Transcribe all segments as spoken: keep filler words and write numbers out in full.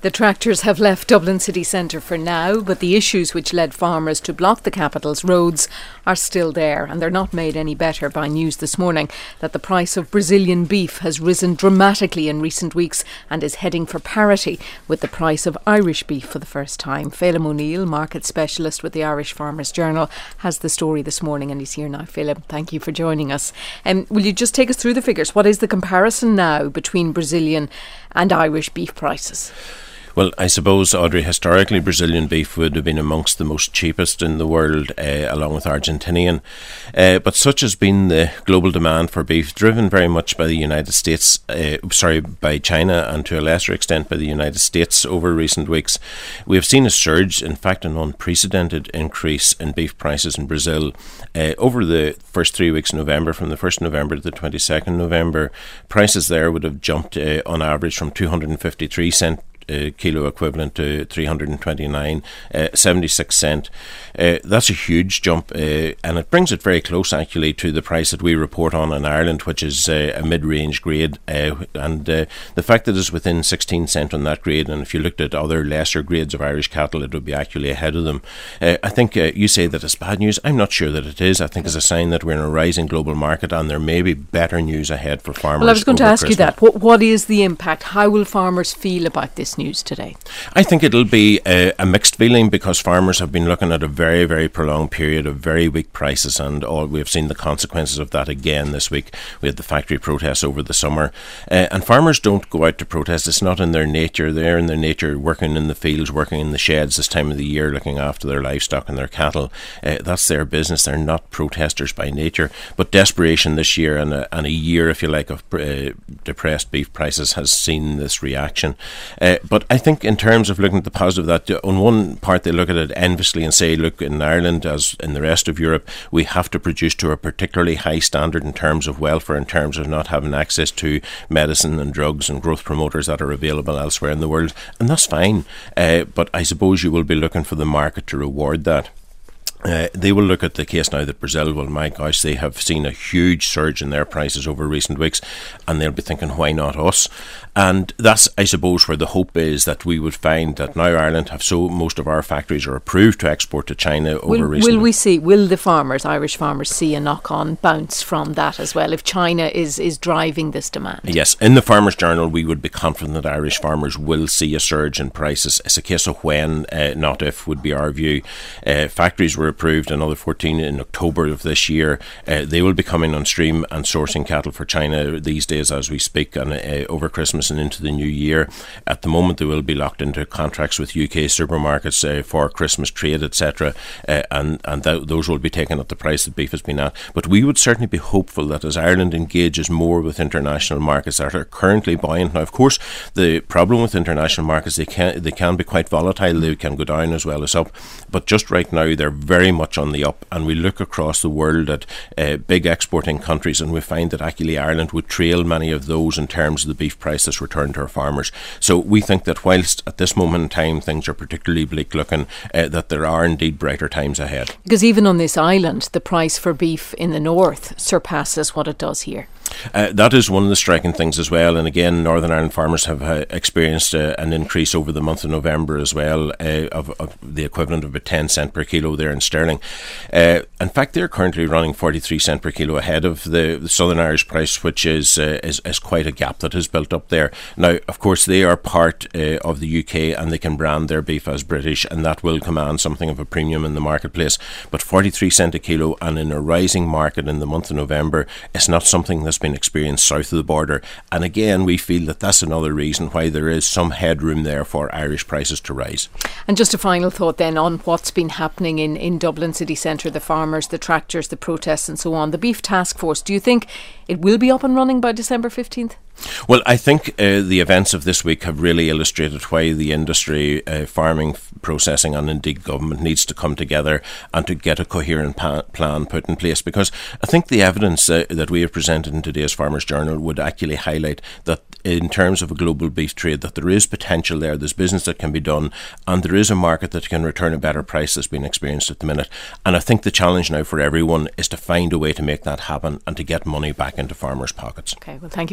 The tractors have left Dublin city centre for now, but the issues which led farmers to block the capital's roads are still there, and they're not made any better by news this morning that the price of Brazilian beef has risen dramatically in recent weeks and is heading for parity with the price of Irish beef for the first time. Phelim O'Neill, market specialist with the Irish Farmers Journal, has the story this morning, and he's here now. Phelim, thank you for joining us. Um, will you just take us through the figures? What is the comparison now between Brazilian and Irish beef prices? Well, I suppose, Audrey, historically Brazilian beef would have been amongst the most cheapest in the world, uh, along with Argentinian. Uh, but such has been the global demand for beef, driven very much by the United States, uh, sorry, by China, and to a lesser extent by the United States over recent weeks. We have seen a surge, in fact an unprecedented increase in beef prices in Brazil. Uh, over the first three weeks of November, from the first of November to the twenty-second of November, prices there would have jumped uh, on average from two hundred fifty-three cents Uh, kilo equivalent to three hundred twenty-nine, uh, seventy-six cent. Uh, that's a huge jump, uh, and it brings it very close actually to the price that we report on in Ireland, which is uh, a mid-range grade, uh, and uh, the fact that it's within sixteen cent on that grade, and if you looked at other lesser grades of Irish cattle, it would be actually ahead of them. Uh, I think uh, you say that it's bad news. I'm not sure that it is. I think it's a sign that we're in a rising global market, and there may be better news ahead for farmers. Well, I was going to ask Christmas. you that. What, what is the impact? How will farmers feel about this news today? I think it'll be a, a mixed feeling, because farmers have been looking at a very, very prolonged period of very weak prices, and all we have seen the consequences of that again this week. We had the factory protests over the summer, uh, and farmers don't go out to protest. It's not in their nature. They're in their nature working in the fields, working in the sheds this time of the year, looking after their livestock and their cattle. Uh, that's their business. They're not protesters by nature, but desperation this year and a, and a year, if you like, of uh, depressed beef prices has seen this reaction. Uh, but I think in terms of looking at the positive, that on one part they look at it enviously and say, look, in Ireland as in the rest of Europe, we have to produce to a particularly high standard in terms of welfare, in terms of not having access to medicine and drugs and growth promoters that are available elsewhere in the world, and that's fine, uh, but I suppose you will be looking for the market to reward that. Uh, they will look at the case now that Brazil, well, my gosh, they have seen a huge surge in their prices over recent weeks, and they'll be thinking, why not us? And that's, I suppose, where the hope is, that we would find that now Ireland have so most of our factories are approved to export to China over will, recent. Will we see, will the farmers, Irish farmers, see a knock-on bounce from that as well, if China is, is driving this demand? Yes, in the Farmers Journal we would be confident that Irish farmers will see a surge in prices. It's a case of when, uh, not if, would be our view. Uh, factories were approved, another fourteen in October of this year. Uh, they will be coming on stream and sourcing cattle for China these days as we speak, and uh, over Christmas and into the new year. At the moment they will be locked into contracts with U K supermarkets uh, for Christmas trade, et cetera, uh, and, and th- those will be taken at the price that beef has been at. But we would certainly be hopeful that as Ireland engages more with international markets that are currently buoyant. Now, of course, the problem with international markets, they can, they can be quite volatile. They can go down as well as up, but just right now they're very much on the up, and we look across the world at uh, big exporting countries, and we find that actually Ireland would trail many of those in terms of the beef price that's returned to our farmers. So we think that whilst at this moment in time things are particularly bleak looking, uh, that there are indeed brighter times ahead. Because even on this island, the price for beef in the north surpasses what it does here. Uh, that is one of the striking things as well, and again Northern Ireland farmers have uh, experienced uh, an increase over the month of November as well, uh, of, of the equivalent of about ten cent per kilo there in sterling. Uh, in fact, they're currently running forty-three cent per kilo ahead of the, the Southern Irish price, which is, uh, is is quite a gap that has built up there. Now, of course, they are part uh, of the U K, and they can brand their beef as British, and that will command something of a premium in the marketplace. But forty-three cent a kilo, and in a rising market in the month of November, it's not something that's been experienced south of the border. And again, we feel that that's another reason why there is some headroom there for Irish prices to rise. And just a final thought then on what's been happening in, in Dublin city centre, the farmers, the tractors, the protests and so on. The Beef Task Force, do you think it will be up and running by December fifteenth? Well, I think uh, the events of this week have really illustrated why the industry, uh, farming, processing and indeed government needs to come together and to get a coherent pa- plan put in place, because I think the evidence uh, that we have presented in today's Farmers Journal would actually highlight that in terms of a global beef trade, that there is potential there, there's business that can be done, and there is a market that can return a better price that's been experienced at the minute. And I think the challenge now for everyone is to find a way to make that happen and to get money back into farmers' pockets. Okay, well, thank you very much for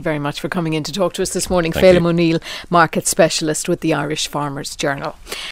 for coming in to talk to us this morning. Thank Phelim you. O'Neill, market specialist with the Irish Farmers Journal.